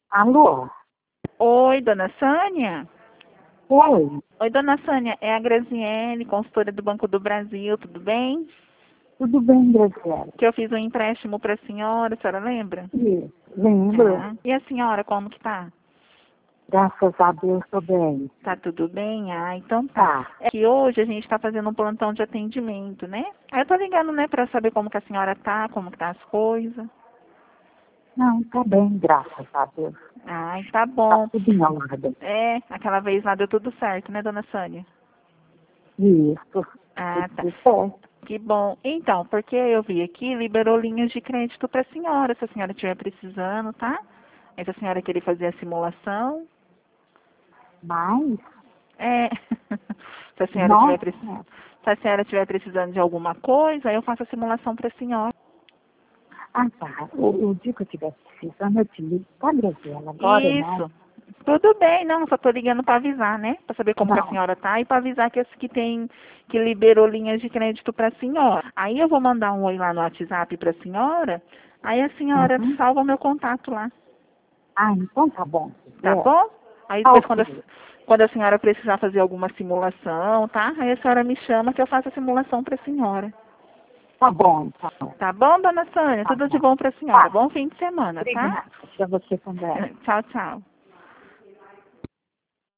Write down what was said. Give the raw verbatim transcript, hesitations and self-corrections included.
Alô? Oi, dona Sânia? Oi, Oi, dona Sânia, é a Graziele, consultora do Banco do Brasil, tudo bem? tudo bem, Graziela? Que eu fiz um empréstimo para a senhora, a senhora lembra? Isso, lembro. Ah, e a senhora, como que tá? Graças a Deus, estou bem. Tá tudo bem? Ah, então tá. Tá. É que hoje a gente está fazendo um plantão de atendimento, né? Aí eu tô ligando, né, para saber como que a senhora tá, como que tá as coisas. Não, tá bem, graças a Deus. Ai, tá Tá bom. tudo em ordem. É, aquela vez lá deu tudo certo, né, dona Sânia? Isso, Ah, tá. tudo certo. Que bom. Então, porque eu vi aqui, liberou linhas de crédito para a senhora, se a senhora estiver precisando, tá? Aí se a senhora querer fazer a simulação, Mas, é. Se a senhora tiver nossa, precisando, se a senhora estiver precisando de alguma coisa, aí eu faço a simulação para a senhora. ah tá, o, o dia que eu estiver precisando, eu te ligo, tá, Graziela? Agora não. Isso. Tudo bem, não, só tô ligando para avisar, né? Para saber como que a Não, senhora tá e para avisar que esse que tem que liberou linhas de crédito para a senhora. Aí eu vou mandar um oi lá no WhatsApp para a senhora, aí a senhora uhum. salva o meu contato lá. Ah, então tá bom. Tá É. bom? Aí Tá depois quando a, ok. quando a senhora precisar fazer alguma simulação, tá? Aí a senhora me chama que eu faço a simulação para a senhora. Tá bom, então. Tá bom, dona Sânia? Tá Tudo de bom. bom para a senhora. Tá. Bom fim de semana, tá? Obrigada. Pra você também. Tchau, tchau.